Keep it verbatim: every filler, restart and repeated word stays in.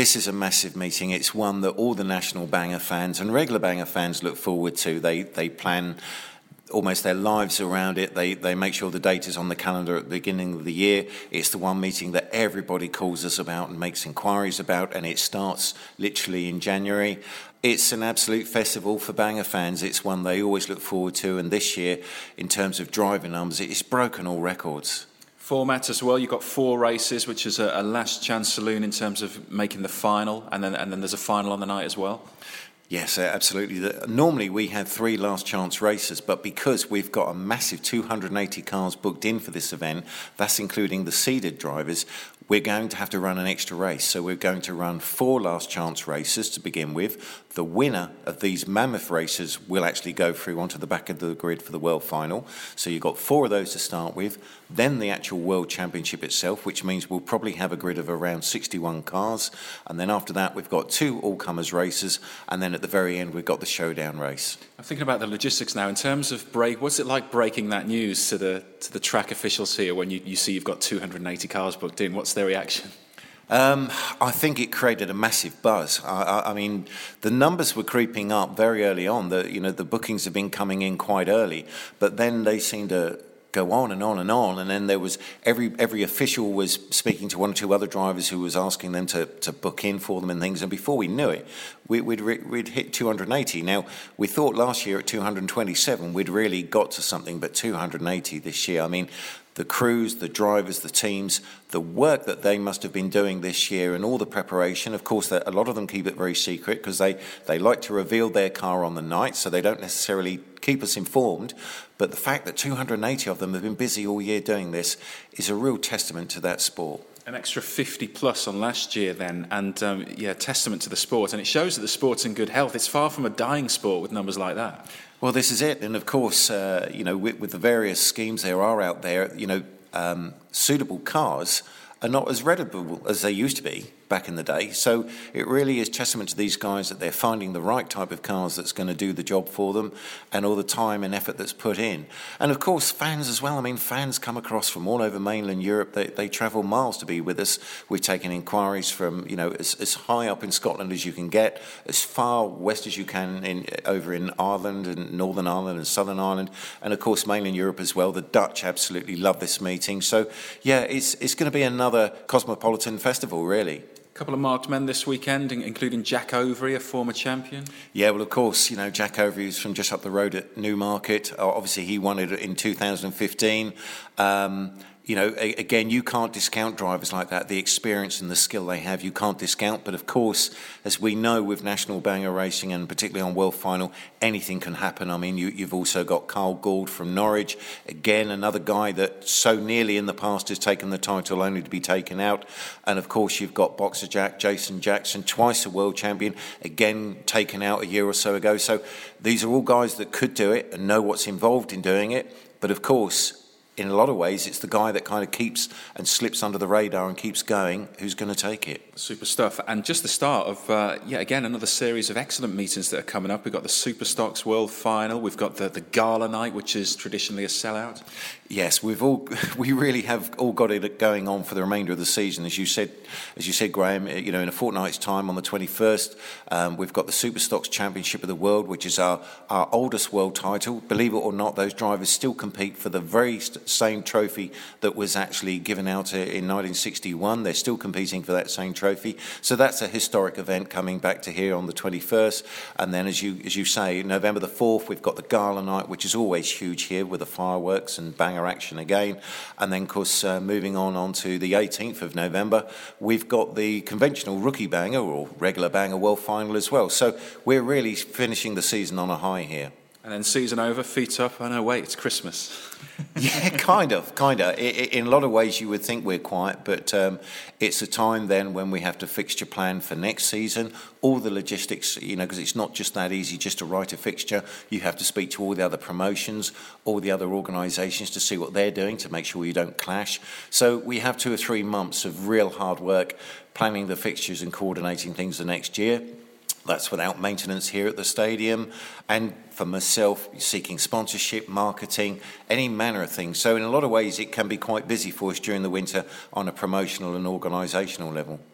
this is a massive meeting. It's one that all the national banger fans and regular banger fans look forward to. They they plan almost their lives around it. They they make sure the date is on the calendar at the beginning of the year. It's the one meeting that everybody calls us about and makes inquiries about, and it starts literally in January. It's an absolute festival for banger fans. It's one they always look forward to, and this year, in terms of driver numbers, it's broken all records. Format as well. You've got four races, which is a, a last chance saloon in terms of making the final, and then and then there's a final on the night as well. Yes, absolutely. Normally we have three last chance races, but because we've got a massive two hundred eighty cars booked in for this event, that's including the seeded drivers, we're going to have to run an extra race. So we're going to run four last chance races to begin with. The winner of these mammoth races will actually go through onto the back of the grid for the World Final. So you've got four of those to start with. Then the actual World Championship itself, which means we'll probably have a grid of around sixty-one cars. And then after that, we've got two all-comers races. And then at the very end, we've got the showdown race. I'm thinking about the logistics now. In terms of break, what's it like breaking that news to the to the track officials here when you, you see you've got two hundred eighty cars booked in? What's their reaction? Um, I think it created a massive buzz. I, I, I mean, the numbers were creeping up very early on. The you know the bookings have been coming in quite early, but then they seemed to go on and on and on, and then there was every every official was speaking to one or two other drivers who was asking them to, to book in for them and things, and before we knew it, we, we'd we'd hit two hundred eighty. Now we thought last year at two hundred twenty-seven we'd really got to something, but two hundred eighty this year. I mean, the crews, the drivers, the teams, the work that they must have been doing this year and all the preparation. Of course, a lot of them keep it very secret because they, they like to reveal their car on the night, so they don't necessarily keep us informed. But the fact that two hundred eighty of them have been busy all year doing this is a real testament to that sport. An extra fifty plus on last year then, and um, yeah, testament to the sport. And it shows that the sport's in good health. It's far from a dying sport with numbers like that. Well, this is it. And of course, uh, you know, with, with the various schemes there are out there, you know, um, suitable cars are not as readable as they used to be back in the day. So it really is testament to these guys that they're finding the right type of cars that's going to do the job for them, and all the time and effort that's put in. And of course, fans as well. I mean, fans come across from all over mainland Europe. They, they travel miles to be with us. We've taken inquiries from, you know, as, as high up in Scotland as you can get, as far west as you can in over in Ireland and Northern Ireland and Southern Ireland, and of course mainland Europe as well. The Dutch absolutely love this meeting. So yeah, it's it's going to be another cosmopolitan festival, really. A couple of marked men this weekend, including Jack Overy, a former champion. Yeah, well, of course, you know, Jack Overy is from just up the road at Newmarket. Obviously, he won it in two thousand fifteen. Um, you know, again, you can't discount drivers like that. The experience and the skill they have, you can't discount. But of course, as we know with National Banger Racing and particularly on World Final, anything can happen. I mean, you, you've also got Carl Gould from Norwich. Again, another guy that so nearly in the past has taken the title only to be taken out. And of course, you've got Boxer Jack, Jason Jackson, twice a world champion, again taken out a year or so ago. So these are all guys that could do it and know what's involved in doing it. But of course, in a lot of ways, it's the guy that kind of keeps and slips under the radar and keeps going who's going to take it. Super stuff. And just the start of, uh, yeah, again, another series of excellent meetings that are coming up. We've got the Superstocks World Final. We've got the, the Gala Night, which is traditionally a sellout. Yes, we've all we really have all got it going on for the remainder of the season. As you said, as you said, Graham, you know, in a fortnight's time on the twenty-first, um, we've got the Superstocks Championship of the World, which is our, our oldest world title. Believe it or not, those drivers still compete for the very same trophy that was actually given out in nineteen sixty-one. They're still competing for that same trophy. So that's a historic event coming back to here on the twenty-first. And then, as you as you say, November the fourth, we've got the Gala Night, which is always huge here with the fireworks and banger action again. And then, of course, uh, moving on, on to the eighteenth of November, we've got the conventional rookie banger or regular banger World Final as well. So we're really finishing the season on a high here. And then season over, feet up, oh no, wait, it's Christmas. Yeah, kind of, kind of. In a lot of ways you would think we're quiet, but um, it's a time then when we have to fixture plan for next season. All the logistics, you know, because it's not just that easy just to write a fixture. You have to speak to all the other promotions, all the other organisations to see what they're doing to make sure you don't clash. So we have two or three months of real hard work planning the fixtures and coordinating things the next year. That's without maintenance here at the stadium, and for myself, seeking sponsorship, marketing, any manner of things. So in a lot of ways, it can be quite busy for us during the winter on a promotional and organisational level.